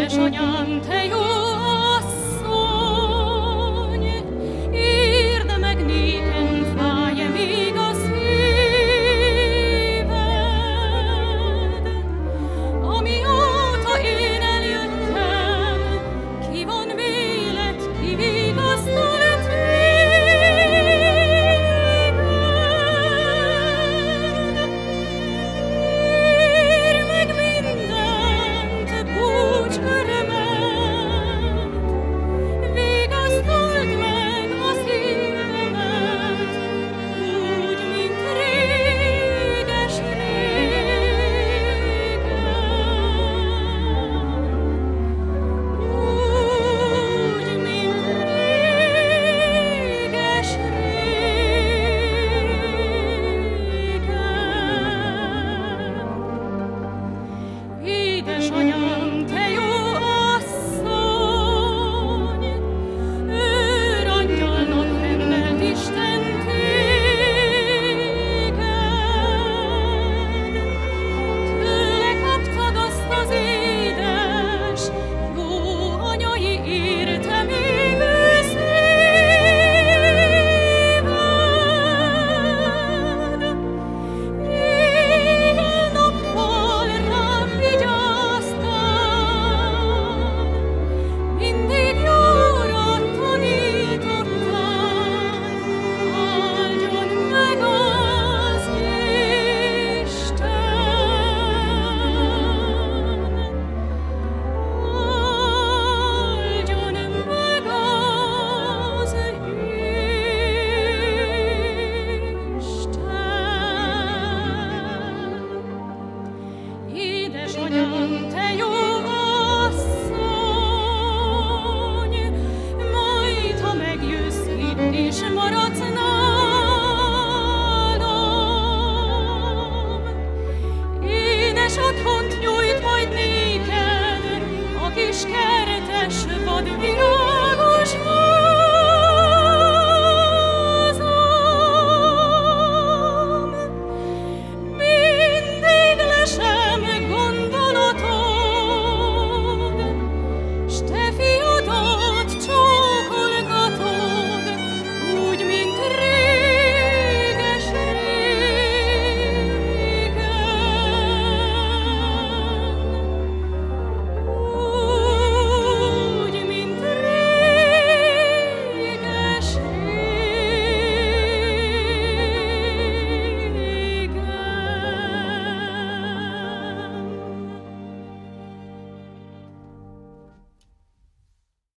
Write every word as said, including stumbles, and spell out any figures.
Édesanyám, te jó asszony, érde meg nékem, fáj-e még a szíved? Amióta én eljöttem, ki van vélet, ki vigasztal téged? Ér meg mindent, búcs örömet, vigasztald meg a szívemet, úgy, mint réges-régen. Úgy, mint réges-régen. Édesanyám, te jó asszony, őrangyalnak rendelt Isten téged. Tőle kaptad azt az édes, jó anyai értemélő szíved. Éjjel-nappal rám vigyáztál, mindig jóra tanítottál, áldjon meg az Isten. Áldjon meg az Isten. Édesanyám, te jó asszony, majd ha megjössz itt és maradsz nálam, édes otthont nyújt majd néked a kis kertes vadvirág.